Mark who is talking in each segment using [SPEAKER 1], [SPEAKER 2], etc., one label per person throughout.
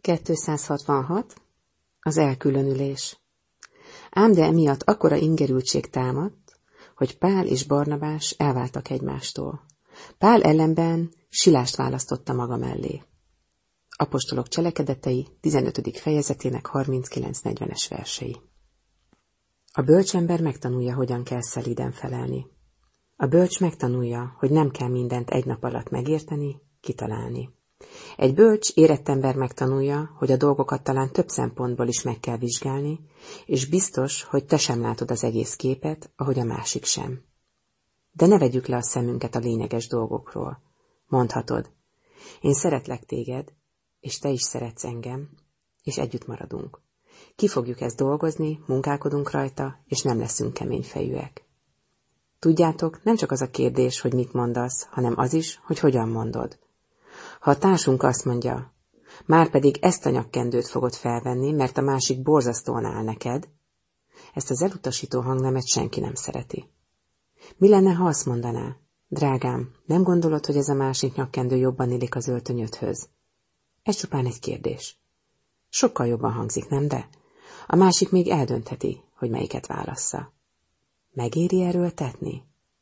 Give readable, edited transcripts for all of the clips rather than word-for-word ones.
[SPEAKER 1] 266. Az elkülönülés. Ám de emiatt akkora ingerültség támadt, hogy Pál és Barnabás elváltak egymástól. Pál ellenben Silást választotta maga mellé. Apostolok cselekedetei 15. fejezetének 39-40-es versei. A bölcsember megtanulja, hogyan kell szelíden felelni. A bölcs megtanulja, hogy nem kell mindent egy nap alatt megérteni, kitalálni. Egy bölcs, érett ember megtanulja, hogy a dolgokat talán több szempontból is meg kell vizsgálni, és biztos, hogy te sem látod az egész képet, ahogy a másik sem. De ne vegyük le a szemünket a lényeges dolgokról. Mondhatod, én szeretlek téged, és te is szeretsz engem, és együtt maradunk. Ki fogjuk ezt dolgozni, munkálkodunk rajta, és nem leszünk keményfejűek. Tudjátok, nem csak az a kérdés, hogy mit mondasz, hanem az is, hogy hogyan mondod. Ha a társunk azt mondja, márpedig ezt a nyakkendőt fogod felvenni, mert a másik borzasztóan áll neked, ezt az elutasító hangnemet senki nem szereti. Mi lenne, ha azt mondaná, drágám, nem gondolod, hogy ez a másik nyakkendő jobban illik az öltönyödhöz? Ez csupán egy kérdés. Sokkal jobban hangzik, nem de? A másik még eldöntheti, hogy melyiket válassza. Megéri erőltetni?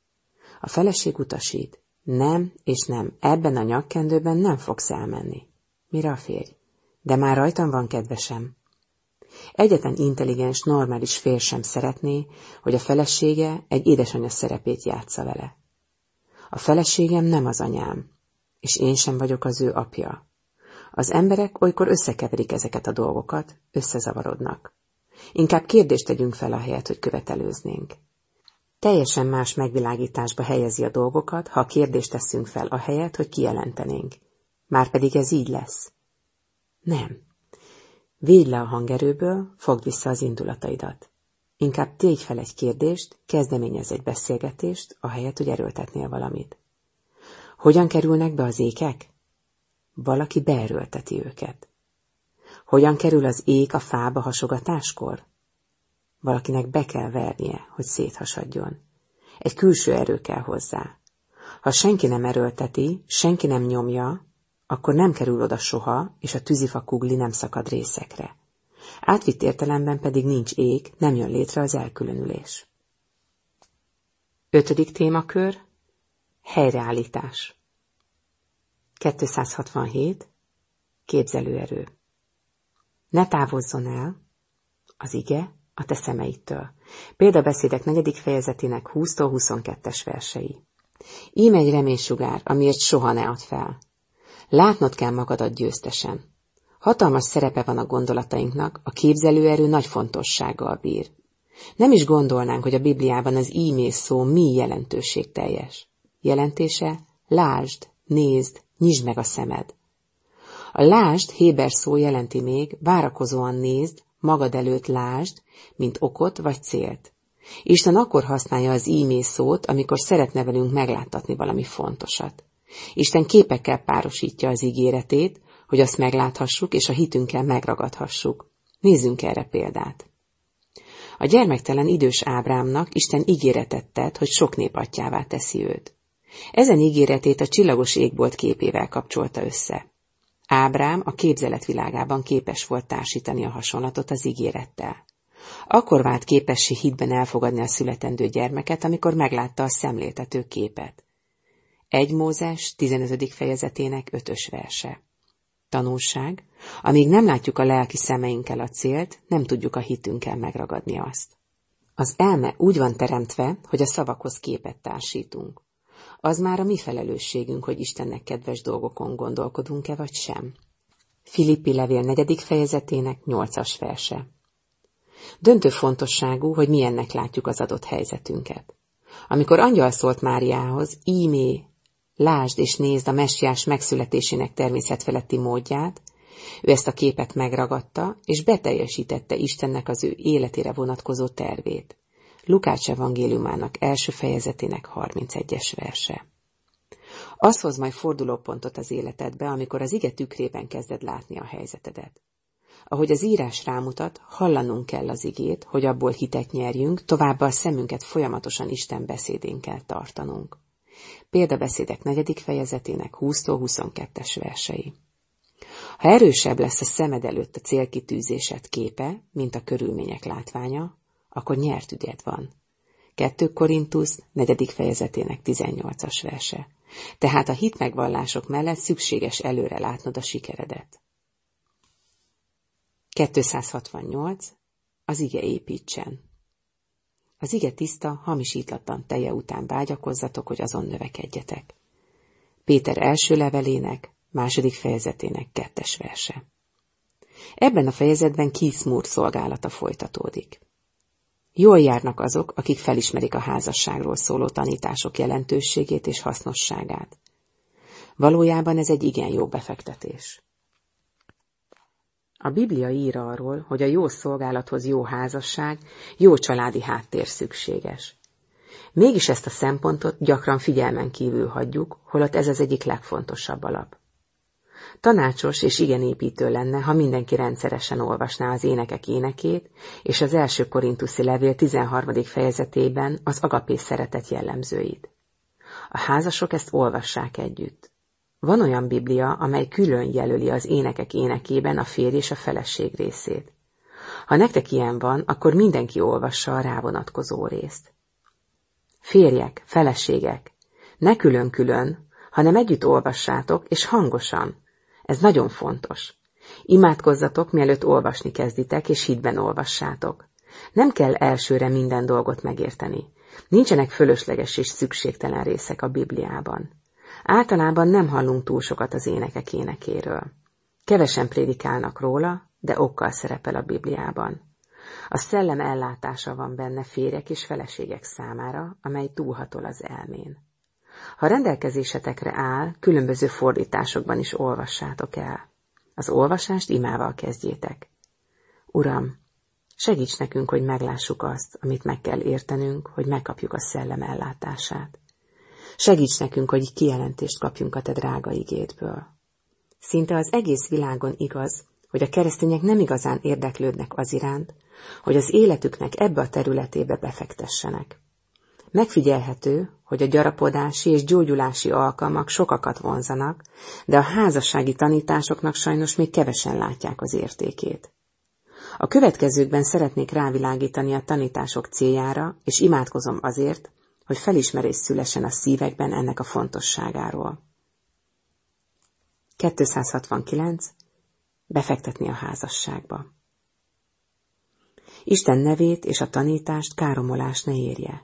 [SPEAKER 1] A feleség utasít. Nem és nem, ebben a nyakkendőben nem fogsz elmenni. Mire a férj? De már rajtam van, kedvesem. Egyetlen intelligens, normális férj sem szeretné, hogy a felesége egy édesanyja szerepét játsza vele. A feleségem nem az anyám, és én sem vagyok az ő apja. Az emberek olykor összekeverik ezeket a dolgokat, összezavarodnak. Inkább kérdést tegyünk fel ahelyett, hogy követelőznénk. Teljesen más megvilágításba helyezi a dolgokat, ha kérdést teszünk fel ahelyett, hogy kijelentenénk. Márpedig ez így lesz. Nem. Védj le a hangerőből, fogd vissza az indulataidat. Inkább tégy fel egy kérdést, kezdeményezz egy beszélgetést, ahelyett, hogy erőltetnél valamit. Hogyan kerülnek be az ékek? Valaki beerőlteti őket. Hogyan kerül az ék a fába hasogatáskor? Valakinek be kell vernie, hogy széthasadjon. Egy külső erő kell hozzá. Ha senki nem erőlteti, senki nem nyomja, akkor nem kerül oda soha, és a tűzifa kugli nem szakad részekre. Átvitt értelemben pedig nincs ég, nem jön létre az elkülönülés. 5. témakör. Helyreállítás. 267. Képzelőerő. Ne távozzon el az ige a te szemeidtől. Példabeszédek 4. fejezetének 20-22-es versei. Íme egy reménysugár, amiért soha ne add fel. Látnod kell magadat győztesen. Hatalmas szerepe van a gondolatainknak, a képzelőerő nagy fontossággal bír. Nem is gondolnánk, hogy a Bibliában az íme szó mi jelentőségteljes. Jelentése: lásd, nézd, nyisd meg a szemed. A lásd héber szó jelenti még várakozóan nézd, magad előtt lásd, mint okot vagy célt. Isten akkor használja az íme szót, amikor szeretne velünk megláttatni valami fontosat. Isten képekkel párosítja az ígéretét, hogy azt megláthassuk, és a hitünkkel megragadhassuk. Nézzünk erre példát. A gyermektelen idős Ábrámnak Isten ígéretet tett, hogy sok nép atyjává teszi őt. Ezen ígéretét a csillagos égbolt képével kapcsolta össze. Ábrám a képzeletvilágában képes volt társítani a hasonlatot az ígérettel. Akkor vált képessé hitben elfogadni a születendő gyermeket, amikor meglátta a szemléltető képet. 1 Mózes 15. fejezetének 5. verse. Tanulság: amíg nem látjuk a lelki szemeinkkel a célt, nem tudjuk a hitünkkel megragadni azt. Az elme úgy van teremtve, hogy a szavakhoz képet társítunk. Az már a mi felelősségünk, hogy Istennek kedves dolgokon gondolkodunk-e vagy sem. Filippi levél 4. fejezetének 8. verse. Döntő fontosságú, hogy milyennek látjuk az adott helyzetünket. Amikor angyal szólt Máriához, ímé, lásd és nézd a messiás megszületésének természetfeletti módját, ő ezt a képet megragadta, és beteljesítette Istennek az ő életére vonatkozó tervét. Lukács evangéliumának 1. fejezetének 31. verse. Az hoz majd fordulópontot az életedbe, amikor az ige tükrében kezded látni a helyzetedet. Ahogy az írás rámutat, hallanunk kell az igét, hogy abból hitet nyerjünk, továbbá a szemünket folyamatosan Isten beszédén kell tartanunk. Példabeszédek 4. fejezetének 20-22. versei. Ha erősebb lesz a szemed előtt a célkitűzésed képe, mint a körülmények látványa, akkor nyert ügyed van. 2 Korintusz 4. fejezetének 18. verse. Tehát a hitmegvallások mellett szükséges előre látnod a sikeredet. 268. Az ige építsen. Az ige tiszta, hamisítlatlan teje után vágyakozzatok, hogy azon növekedjetek. Péter első levelének, 2. fejezetének 2. verse. Ebben a fejezetben Keith Moore szolgálata folytatódik. Jól járnak azok, akik felismerik a házasságról szóló tanítások jelentőségét és hasznosságát. Valójában ez egy igen jó befektetés. A Biblia ír arról, hogy a jó szolgálathoz jó házasság, jó családi háttér szükséges. Mégis ezt a szempontot gyakran figyelmen kívül hagyjuk, holott ez az egyik legfontosabb alap. Tanácsos és igen építő lenne, ha mindenki rendszeresen olvasná az Énekek énekét, és az 1. Korintuszi levél 13. fejezetében az agapé szeretet jellemzőit. A házasok ezt olvassák együtt. Van olyan Biblia, amely külön jelöli az Énekek énekében a férj és a feleség részét. Ha nektek ilyen van, akkor mindenki olvassa a rá vonatkozó részt. Férjek, feleségek, ne külön-külön, hanem együtt olvassátok, és hangosan. Ez nagyon fontos. Imádkozzatok, mielőtt olvasni kezditek, és hitben olvassátok. Nem kell elsőre minden dolgot megérteni. Nincsenek fölösleges és szükségtelen részek a Bibliában. Általában nem hallunk túl sokat az Énekek énekéről. Kevesen prédikálnak róla, de okkal szerepel a Bibliában. A szellem ellátása van benne férjek és feleségek számára, amely túlhatol az elmén. Ha rendelkezésetekre áll, különböző fordításokban is olvassátok el. Az olvasást imával kezdjétek. Uram, segíts nekünk, hogy meglássuk azt, amit meg kell értenünk, hogy megkapjuk a szellem ellátását. Segíts nekünk, hogy kijelentést kapjunk a te drága igédből. Szinte az egész világon igaz, hogy a keresztények nem igazán érdeklődnek az iránt, hogy az életüknek ebbe a területébe befektessenek. Megfigyelhető, hogy a gyarapodási és gyógyulási alkalmak sokakat vonzanak, de a házassági tanításoknak sajnos még kevesen látják az értékét. A következőkben szeretnék rávilágítani a tanítások céljára, és imádkozom azért, hogy felismerés szülesen a szívekben ennek a fontosságáról. 269. Befektetni a házasságba. Isten nevét és a tanítást káromolás ne érje.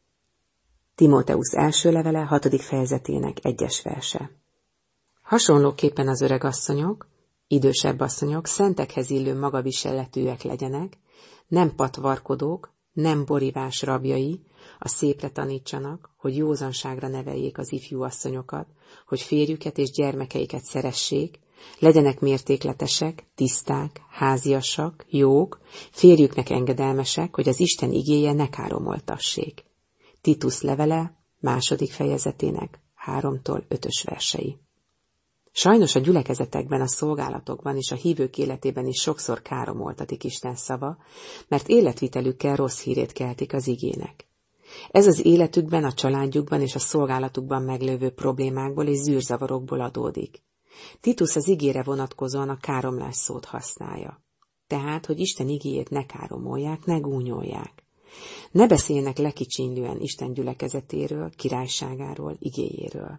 [SPEAKER 1] Timóteusz első levele 6. fejezetének 1. verse. Hasonlóképpen az öregasszonyok, idősebb asszonyok szentekhez illő magaviseletűek legyenek, nem patvarkodók, nem borívás rabjai, a szépre tanítsanak, hogy józanságra neveljék az ifjú asszonyokat, hogy férjüket és gyermekeiket szeressék, legyenek mértékletesek, tiszták, háziasak, jók, férjüknek engedelmesek, hogy az Isten igéje ne káromoltassék. Titus levele 2. fejezetének 3-től 5. versei. Sajnos a gyülekezetekben, a szolgálatokban és a hívők életében is sokszor káromoltatik Isten szava, mert életvitelükkel rossz hírét keltik az igének. Ez az életükben, a családjukban és a szolgálatukban meglévő problémákból és zűrzavarokból adódik. Titus az igére vonatkozóan a káromlás szót használja. Tehát, hogy Isten igéjét ne káromolják, ne gúnyolják. Ne beszéljenek lekicsinlően Isten gyülekezetéről, királyságáról, igéjéről.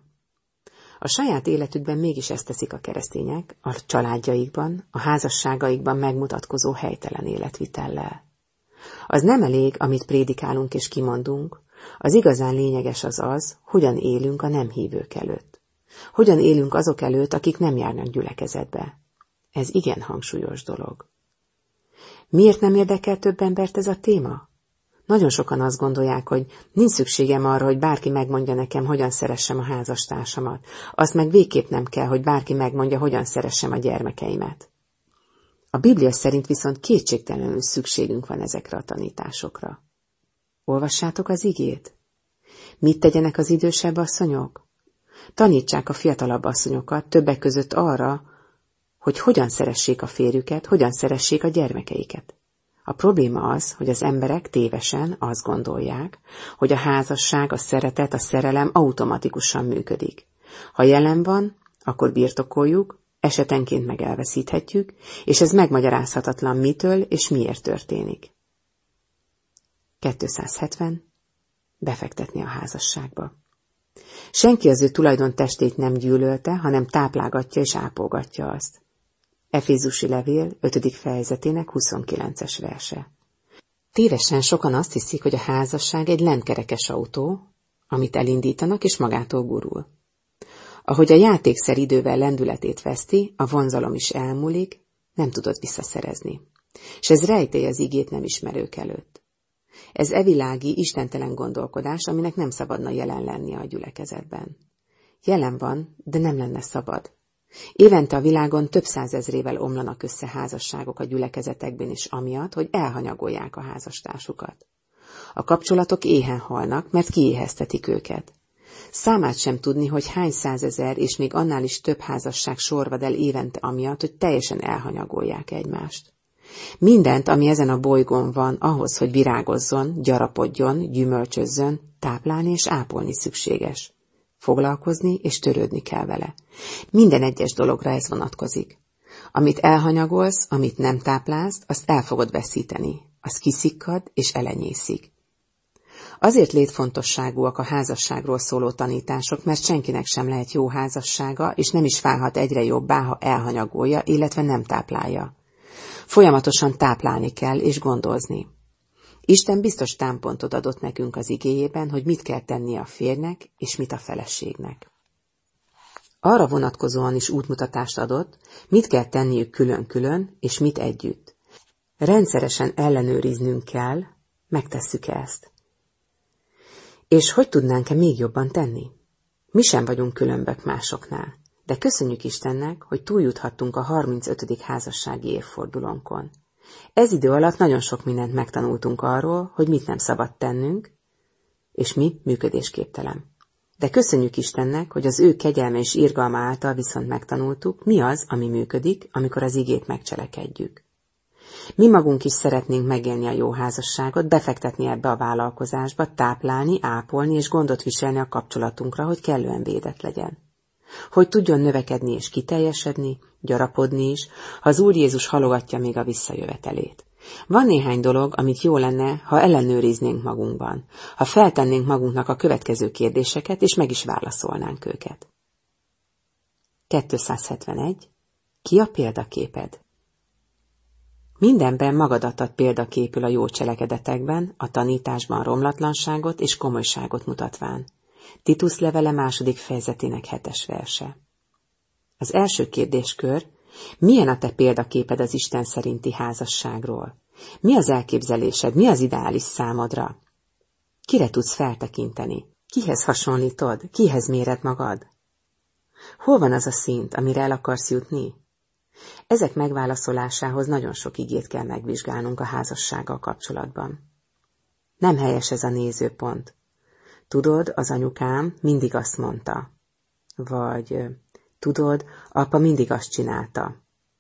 [SPEAKER 1] A saját életükben mégis ezt teszik a keresztények, a családjaikban, a házasságaikban megmutatkozó helytelen életvitellel. Az nem elég, amit prédikálunk és kimondunk, az igazán lényeges az, hogyan élünk a nem hívők előtt. Hogyan élünk azok előtt, akik nem járnak gyülekezetbe. Ez igen hangsúlyos dolog. Miért nem érdekel több embert ez a téma? Nagyon sokan azt gondolják, hogy nincs szükségem arra, hogy bárki megmondja nekem, hogyan szeressem a házastársamat. Azt meg végképp nem kell, hogy bárki megmondja, hogyan szeressem a gyermekeimet. A Biblia szerint viszont kétségtelenül szükségünk van ezekre a tanításokra. Olvassátok az igét? Mit tegyenek az idősebb asszonyok? Tanítsák a fiatalabb asszonyokat többek között arra, hogy hogyan szeressék a férjüket, hogyan szeressék a gyermekeiket. A probléma az, hogy az emberek tévesen azt gondolják, hogy a házasság, a szeretet, a szerelem automatikusan működik. Ha jelen van, akkor birtokoljuk, esetenként meg elveszíthetjük, és ez megmagyarázhatatlan mitől és miért történik. 270. Befektetni a házasságba. Senki az ő tulajdontestét nem gyűlölte, hanem táplálgatja és ápolgatja azt. Efézusi levél 5. fejezetének 29. verse. Tévesen sokan azt hiszik, hogy a házasság egy lentkerekes autó, amit elindítanak és magától gurul. Ahogy a játékszer idővel lendületét veszti, a vonzalom is elmúlik, nem tudod visszaszerezni. És ez rejtély az igét nem ismerők előtt. Ez evilági, istentelen gondolkodás, aminek nem szabadna jelen lennie a gyülekezetben. Jelen van, de nem lenne szabad. Évente a világon több százezrével omlanak össze házasságok a gyülekezetekben is amiatt, hogy elhanyagolják a házastársukat. A kapcsolatok éhen halnak, mert kiéheztetik őket. Számát sem tudni, hogy hány százezer és még annál is több házasság sorvad el évente amiatt, hogy teljesen elhanyagolják egymást. Mindent, ami ezen a bolygón van, ahhoz, hogy virágozzon, gyarapodjon, gyümölcsözzön, táplálni és ápolni szükséges. Foglalkozni és törődni kell vele. Minden egyes dologra ez vonatkozik. Amit elhanyagolsz, amit nem táplálsz, azt el fogod veszíteni. Az kiszikkad és elenyészik. Azért létfontosságúak a házasságról szóló tanítások, mert senkinek sem lehet jó házassága, és nem is válhat egyre jobbá, ha elhanyagolja, illetve nem táplálja. Folyamatosan táplálni kell és gondozni. Isten biztos támpontot adott nekünk az igéjében, hogy mit kell tennie a férjnek, és mit a feleségnek. Arra vonatkozóan is útmutatást adott, mit kell tenniük külön-külön, és mit együtt. Rendszeresen ellenőriznünk kell, megtesszük ezt. És hogy tudnánk-e még jobban tenni? Mi sem vagyunk különbök másoknál, de köszönjük Istennek, hogy túljuthattunk a 35. házassági évfordulónkon. Ez idő alatt nagyon sok mindent megtanultunk arról, hogy mit nem szabad tennünk, és mi működésképtelen. De köszönjük Istennek, hogy az ő kegyelme és irgalma által viszont megtanultuk, mi az, ami működik, amikor az igét megcselekedjük. Mi magunk is szeretnénk megélni a jó házasságot, befektetni ebbe a vállalkozásba, táplálni, ápolni és gondot viselni a kapcsolatunkra, hogy kellően védett legyen. Hogy tudjon növekedni és kiteljesedni, gyarapodni is, ha az Úr Jézus halogatja még a visszajövetelét. Van néhány dolog, amit jó lenne, ha ellenőriznénk magunkban, ha feltennénk magunknak a következő kérdéseket, és meg is válaszolnánk őket. 271. Ki a példaképed? Mindenben magadat ad példaképül a jó cselekedetekben, a tanításban romlatlanságot és komolyságot mutatván. Titus levele 2. fejezetének 7. verse. Az első kérdéskör, milyen a te példaképed az Isten szerinti házasságról? Mi az elképzelésed, mi az ideális számodra? Kire tudsz feltekinteni? Kihez hasonlítod? Kihez méred magad? Hol van az a szint, amire el akarsz jutni? Ezek megválaszolásához nagyon sok igét kell megvizsgálnunk a házassággal kapcsolatban. Nem helyes ez a nézőpont. Tudod, az anyukám mindig azt mondta. Vagy tudod, apa mindig azt csinálta.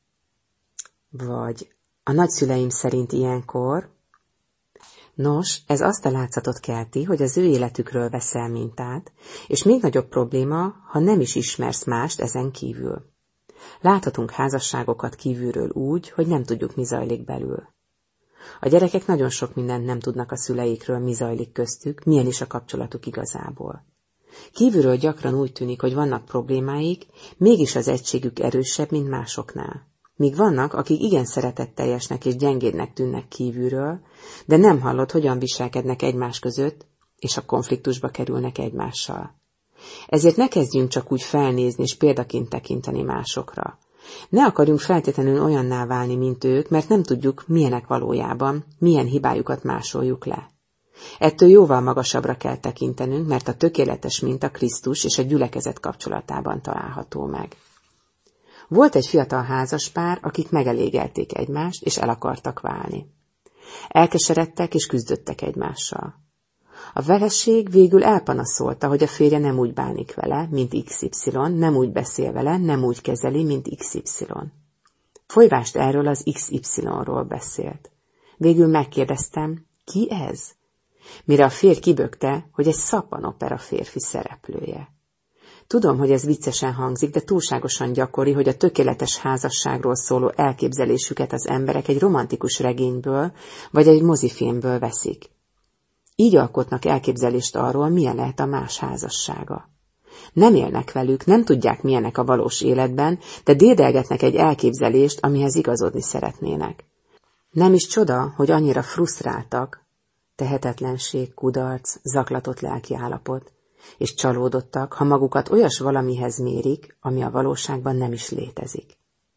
[SPEAKER 1] Vagy a nagyszüleim szerint ilyenkor. Nos, ez azt a látszatot kelti, hogy az ő életükről veszel mintát, és még nagyobb probléma, ha nem is ismersz mást ezen kívül. Láthatunk házasságokat kívülről úgy, hogy nem tudjuk, mi zajlik belül. A gyerekek nagyon sok mindent nem tudnak a szüleikről, mi zajlik köztük, milyen is a kapcsolatuk igazából. Kívülről gyakran úgy tűnik, hogy vannak problémáik, mégis az egységük erősebb, mint másoknál. Míg vannak, akik igen szeretetteljesnek és gyengédnek tűnnek kívülről, de nem hallod, hogyan viselkednek egymás között, és a konfliktusba kerülnek egymással. Ezért ne kezdjünk csak úgy felnézni és példaként tekinteni másokra. Ne akarjunk feltétlenül olyanná válni, mint ők, mert nem tudjuk, milyenek valójában, milyen hibájukat másoljuk le. Ettől jóval magasabbra kell tekintenünk, mert a tökéletes minta Krisztus és a gyülekezet kapcsolatában található meg. Volt egy fiatal házaspár, akik megelégelték egymást, és el akartak válni. Elkeseredtek és küzdöttek egymással. A feleség végül elpanaszolta, hogy a férje nem úgy bánik vele, mint XY, nem úgy beszél vele, nem úgy kezeli, mint XY. Folyvást erről az XY-ról beszélt. Végül megkérdeztem, ki ez? Mire a férj kibökte, hogy egy szappanopera férfi szereplője. Tudom, hogy ez viccesen hangzik, de túlságosan gyakori, hogy a tökéletes házasságról szóló elképzelésüket az emberek egy romantikus regényből vagy egy mozifilmből veszik. Így alkotnak elképzelést arról, milyen lehet a más házassága. Nem élnek velük, nem tudják, milyenek a valós életben, de dédelgetnek egy elképzelést, amihez igazodni szeretnének. Nem is csoda, hogy annyira frusztráltak, tehetetlenség, kudarc, zaklatott lelkiállapot, és csalódottak, ha magukat olyas valamihez mérik, ami a valóságban nem is létezik.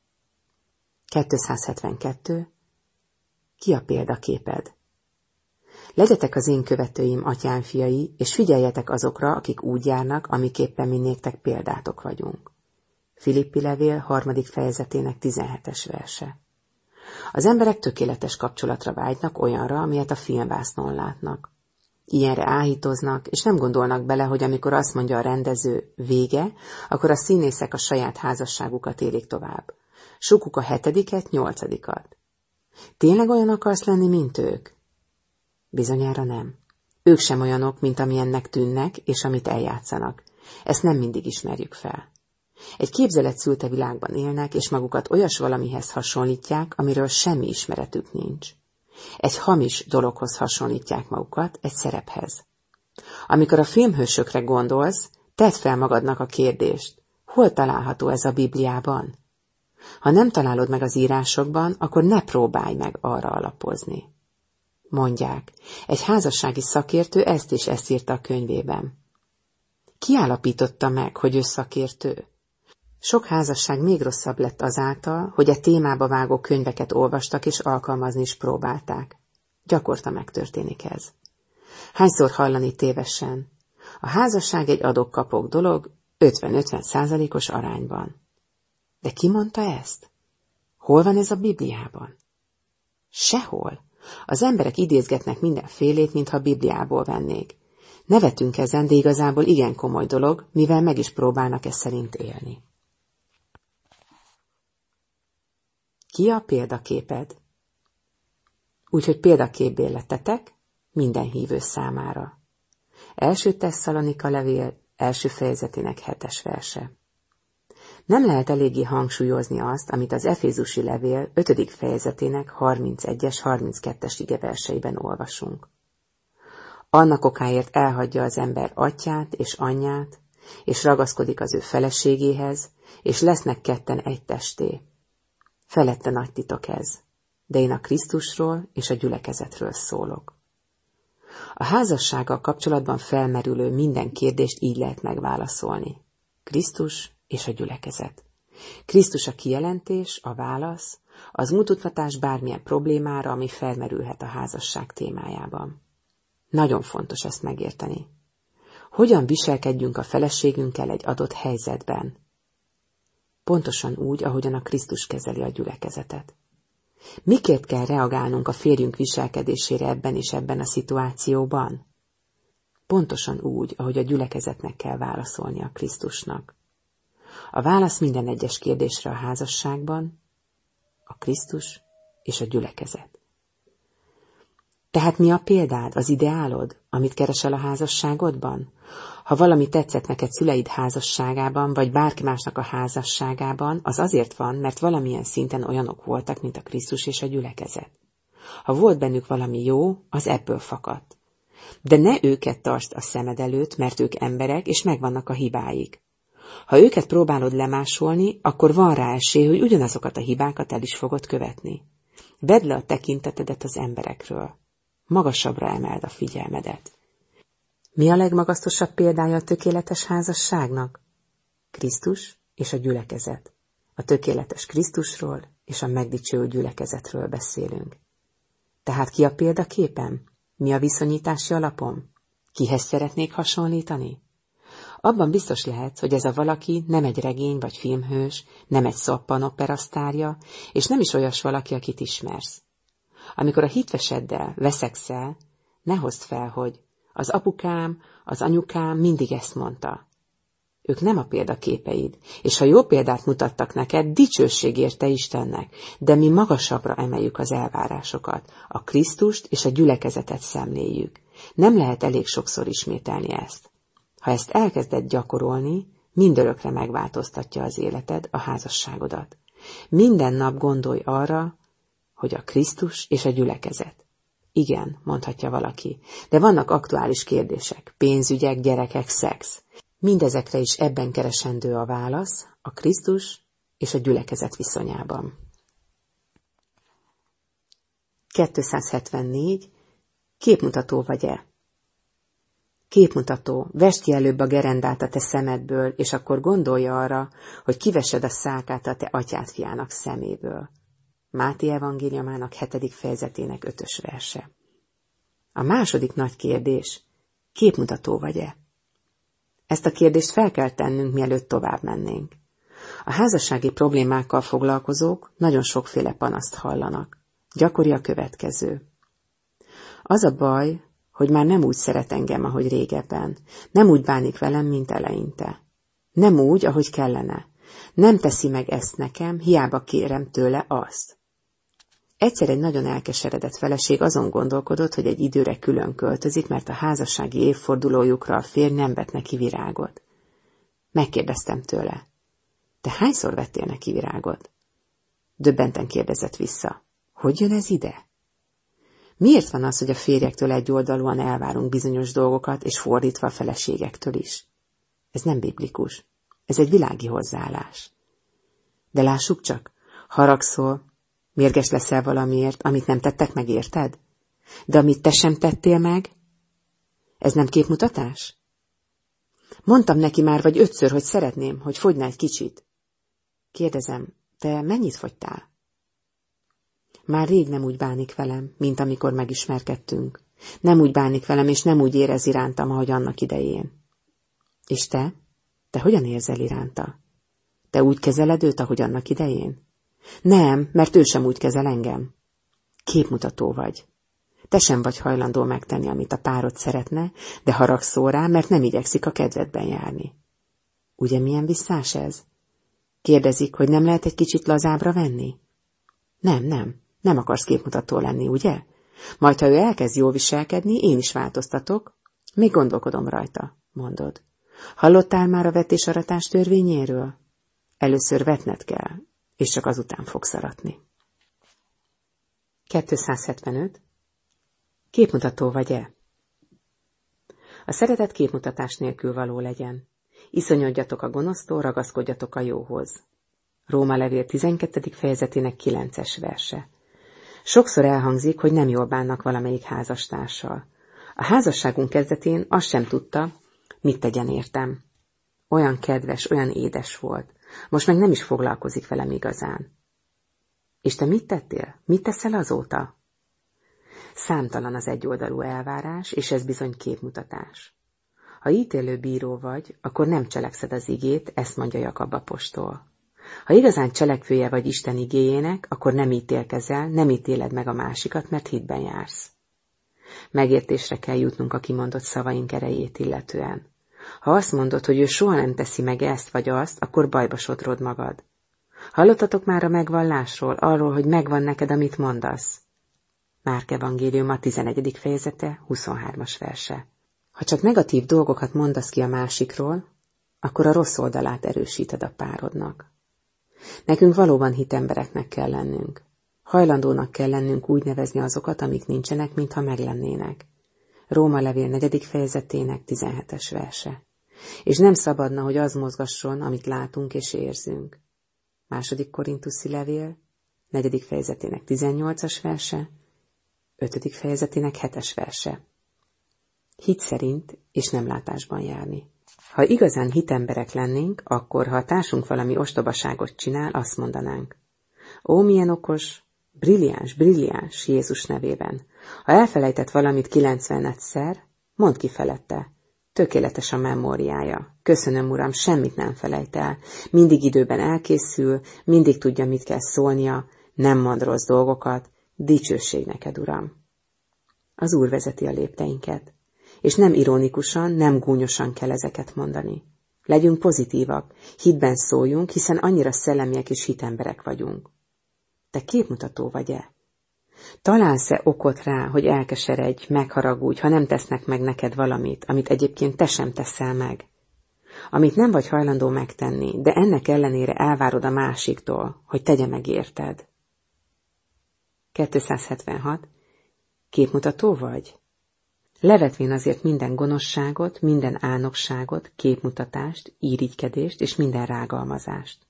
[SPEAKER 1] 272. Ki a példaképed? Legyetek az én követőim, atyám fiai, és figyeljetek azokra, akik úgy járnak, amiképpen mi néktek példátok vagyunk. Filippi levél 3. fejezetének 17. verse. Az emberek tökéletes kapcsolatra vágynak, olyanra, amilyet a filmvásznon látnak. Ilyenre áhítoznak, és nem gondolnak bele, hogy amikor azt mondja a rendező vége, akkor a színészek a saját házasságukat élik tovább. Sokuk a 7., 8. Tényleg olyan akarsz lenni, mint ők? Bizonyára nem. Ők sem olyanok, mint amilyennek tűnnek, és amit eljátszanak. Ezt nem mindig ismerjük fel. Egy képzelet szülte világban élnek, és magukat olyas valamihez hasonlítják, amiről semmi ismeretük nincs. Egy hamis dologhoz hasonlítják magukat, egy szerephez. Amikor a filmhősökre gondolsz, tedd fel magadnak a kérdést, hol található ez a Bibliában? Ha nem találod meg az írásokban, akkor ne próbálj meg arra alapozni. Mondják, egy házassági szakértő ezt és ezt írta a könyvében. Ki állapította meg, hogy ő szakértő? Sok házasság még rosszabb lett azáltal, hogy a témába vágó könyveket olvastak és alkalmazni is próbálták. Gyakorta megtörténik ez. Hányszor hallani tévesen? A házasság egy adok-kapok dolog 50-50%-os arányban. De ki mondta ezt? Hol van ez a Bibliában? Sehol. Az emberek idézgetnek mindenfélét, mintha Bibliából vennék. Nevetünk ezen, de igazából igen komoly dolog, mivel meg is próbálnak ez szerint élni. Ki a példaképed? Úgyhogy példaképé lettetek minden hívő számára. 1. Tesszalonika levél 1. fejezetének 7. verse. Nem lehet eléggé hangsúlyozni azt, amit az Efézusi levél 5. fejezetének 31-es, 32-es igeverseiben olvasunk. Annak okáért elhagyja az ember atyját és anyját, és ragaszkodik az ő feleségéhez, és lesznek ketten egy testé. Felette nagy titok ez, de én a Krisztusról és a gyülekezetről szólok. A házassággal kapcsolatban felmerülő minden kérdést így lehet megválaszolni. Krisztus és a gyülekezet. Krisztus a kijelentés, a válasz, az mutatás bármilyen problémára, ami felmerülhet a házasság témájában. Nagyon fontos ezt megérteni. Hogyan viselkedjünk a feleségünkkel egy adott helyzetben? Pontosan úgy, ahogyan a Krisztus kezeli a gyülekezetet. Miként kell reagálnunk a férjünk viselkedésére ebben és ebben a szituációban? Pontosan úgy, ahogy a gyülekezetnek kell válaszolni a Krisztusnak. A válasz minden egyes kérdésre a házasságban a Krisztus és a gyülekezet. Tehát mi a példád, az ideálod, amit keresel a házasságodban? Ha valami tetszett neked szüleid házasságában, vagy bárki másnak a házasságában, az azért van, mert valamilyen szinten olyanok voltak, mint a Krisztus és a gyülekezet. Ha volt bennük valami jó, az ebből fakadt. De ne őket tartsd a szemed előtt, mert ők emberek, és megvannak a hibáik. Ha őket próbálod lemásolni, akkor van rá esély, hogy ugyanazokat a hibákat el is fogod követni. Vedd le a tekintetedet az emberekről. Magasabbra emeld a figyelmedet. Mi a legmagasztosabb példája a tökéletes házasságnak? Krisztus és a gyülekezet. A tökéletes Krisztusról és a megdicsőült gyülekezetről beszélünk. Tehát ki a példaképem? Mi a viszonyítási alapom? Kihez szeretnék hasonlítani? Abban biztos lehetsz, hogy ez a valaki nem egy regény vagy filmhős, nem egy szappanopera sztárja, és nem is olyas valaki, akit ismersz. Amikor a hitveseddel veszekszel, ne hozd fel, hogy az apukám, az anyukám mindig ezt mondta. Ők nem a példaképeid, és ha jó példát mutattak neked, dicsőség érte Istennek, de mi magasabbra emeljük az elvárásokat, a Krisztust és a gyülekezetet szemléljük. Nem lehet elég sokszor ismételni ezt. Ha ezt elkezded gyakorolni, mindörökre megváltoztatja az életed, a házasságodat. Minden nap gondolj arra, hogy a Krisztus és a gyülekezet. Igen, mondhatja valaki, de vannak aktuális kérdések, pénzügyek, gyerekek, szex. Mindezekre is ebben keresendő a válasz, a Krisztus és a gyülekezet viszonyában. 274. Képmutató vagy-e? Képmutató, vesd ki előbb a gerendát a te szemedből, és akkor gondolj arra, hogy kivesed a szákát a te atyád fiának szeméből. Máté evangéliumának 7. fejezetének 5. verse. A második nagy kérdés, képmutató vagy-e? Ezt a kérdést fel kell tennünk, mielőtt tovább mennénk. A házassági problémákkal foglalkozók nagyon sokféle panaszt hallanak. Gyakori a következő. Az a baj, hogy már nem úgy szeret engem, ahogy régebben. Nem úgy bánik velem, mint eleinte. Nem úgy, ahogy kellene. Nem teszi meg ezt nekem, hiába kérem tőle azt. Egyszer egy nagyon elkeseredett feleség azon gondolkodott, hogy egy időre külön költözik, mert a házassági évfordulójukra a férj nem vett neki virágot. Megkérdeztem tőle. Te hányszor vettél neki virágot? Döbbenten kérdezett vissza. Hogy jön ez ide? Miért van az, hogy a férjektől egyoldalúan elvárunk bizonyos dolgokat, és fordítva a feleségektől is? Ez nem biblikus. Ez egy világi hozzáállás. De lássuk csak, haragszol, mérges leszel valamiért, amit nem tettek meg, érted? De amit te sem tettél meg, ez nem képmutatás? Mondtam neki már vagy 5-ször, hogy szeretném, hogy fogyna egy kicsit. Kérdezem, te mennyit fogytál? Már rég nem úgy bánik velem, mint amikor megismerkedtünk. Nem úgy bánik velem, és nem úgy érez irántam, ahogy annak idején. És te? Te hogyan érzel iránta? Te úgy kezeled őt, ahogy annak idején? Nem, mert ő sem úgy kezel engem. Képmutató vagy. Te sem vagy hajlandó megtenni, amit a párod szeretne, de haragszol rá, mert nem igyekszik a kedvedben járni. Ugye milyen visszás ez? Kérdezik, hogy nem lehet egy kicsit lazábbra venni? Nem akarsz képmutató lenni, ugye? Majd, ha ő elkezd jól viselkedni, én is változtatok. Még gondolkodom rajta, mondod. Hallottál már a vetés-aratás törvényéről? Először vetned kell, és csak azután fogsz aratni. 275. Képmutató vagy-e? A szeretet képmutatás nélkül való legyen. Iszonyodjatok a gonosztól, ragaszkodjatok a jóhoz. Róma levél 12. fejezetének 9. verse. Sokszor elhangzik, hogy nem jól bánnak valamelyik házastársal. A házasságunk kezdetén azt sem tudta, mit tegyen értem. Olyan kedves, olyan édes volt. Most meg nem is foglalkozik velem igazán. És te mit tettél? Mit teszel azóta? Számtalan az egyoldalú elvárás, és ez bizony képmutatás. Ha ítélő bíró vagy, akkor nem cselekszed az igét, ezt mondja Jakab apostol. Ha igazán cselekvője vagy Isten igéjének, akkor nem ítélkezel, nem ítéled meg a másikat, mert hitben jársz. Megértésre kell jutnunk a kimondott szavaink erejét illetően. Ha azt mondod, hogy ő soha nem teszi meg ezt vagy azt, akkor bajba sodrod magad. Hallottatok már a megvallásról, arról, hogy megvan neked, amit mondasz? Márk evangéliuma 11. fejezete, 23. verse. Ha csak negatív dolgokat mondasz ki a másikról, akkor a rossz oldalát erősíted a párodnak. Nekünk valóban hitembereknek kell lennünk. Hajlandónak kell lennünk úgy nevezni azokat, amik nincsenek, mintha meglennének. Róma levél 4. fejezetének 17. verse. És nem szabadna, hogy az mozgasson, amit látunk és érzünk. 2. Korintuszi levél 4. fejezetének 18. verse, 5. fejezetének 7. verse. Hit szerint és nem látásban járni. Ha igazán hitemberek lennénk, akkor, ha a társunk valami ostobaságot csinál, azt mondanánk. Ó, milyen okos, brilliáns Jézus nevében. Ha elfelejtett valamit 90-szer, mondd ki felette. Tökéletes a memóriája. Köszönöm, Uram, semmit nem felejt el. Mindig időben elkészül, mindig tudja, mit kell szólnia, nem mond rossz dolgokat. Dicsőség neked, Uram. Az Úr vezeti a lépteinket. És nem ironikusan, nem gúnyosan kell ezeket mondani. Legyünk pozitívak, hitben szóljunk, hiszen annyira szellemiek és hitemberek vagyunk. Te képmutató vagy-e? Találsz-e okot rá, hogy elkeseredj, megharagudj, ha nem tesznek meg neked valamit, amit egyébként te sem teszel meg? amit nem vagy hajlandó megtenni, de ennek ellenére elvárod a másiktól, hogy tegye meg érted. 276. Képmutató vagy? Levetvén azért minden gonoszságot, minden álnokságot, képmutatást, irigykedést és minden rágalmazást.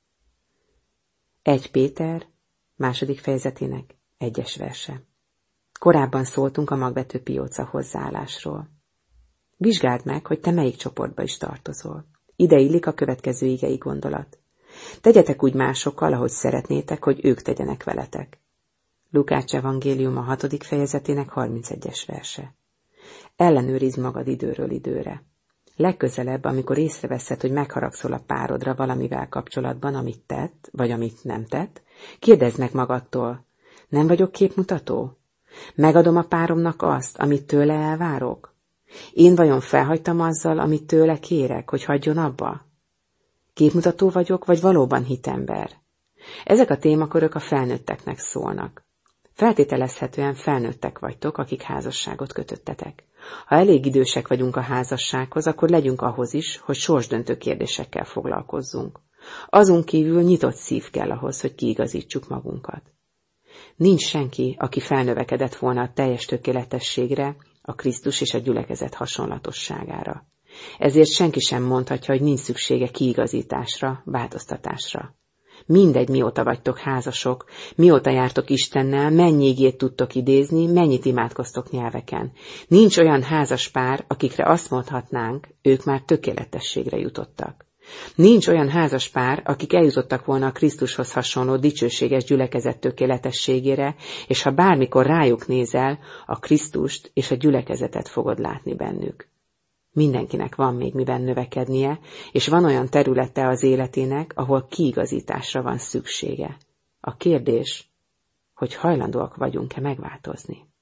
[SPEAKER 1] 1 Péter, 2. fejezetének 1. verse. Korábban szóltunk a magvető pióca hozzáállásról. Vizsgáld meg, hogy te melyik csoportba is tartozol. Ide illik a következő igei gondolat. Tegyetek úgy másokkal, ahogy szeretnétek, hogy ők tegyenek veletek. Lukács evangélium a 6. fejezetének 31. verse. Ellenőrizd magad időről időre. Legközelebb, amikor észreveszed, hogy megharagszol a párodra valamivel kapcsolatban, amit tett, vagy amit nem tett, kérdezd meg magadtól, nem vagyok képmutató? Megadom a páromnak azt, amit tőle elvárok? Én vajon felhagytam azzal, amit tőle kérek, hogy hagyjon abba? Képmutató vagyok, vagy valóban hitember? Ezek a témakörök a felnőtteknek szólnak. Feltételezhetően felnőttek vagytok, akik házasságot kötöttetek. Ha elég idősek vagyunk a házassághoz, akkor legyünk ahhoz is, hogy sorsdöntő kérdésekkel foglalkozzunk. Azon kívül nyitott szív kell ahhoz, hogy kiigazítsuk magunkat. Nincs senki, aki felnövekedett volna a teljes tökéletességre, a Krisztus és a gyülekezet hasonlatosságára. Ezért senki sem mondhatja, hogy nincs szüksége kiigazításra, változtatásra. Mindegy, mióta vagytok házasok, mióta jártok Istennel, mennyi igét tudtok idézni, mennyit imádkoztok nyelveken. Nincs olyan házas pár, akikre azt mondhatnánk, ők már tökéletességre jutottak. Nincs olyan házas pár, akik eljutottak volna a Krisztushoz hasonló dicsőséges gyülekezet tökéletességére, és ha bármikor rájuk nézel, a Krisztust és a gyülekezetet fogod látni bennük. Mindenkinek van még miben növekednie, és van olyan területe az életének, ahol kiigazításra van szüksége. A kérdés, hogy hajlandóak vagyunk-e megváltozni.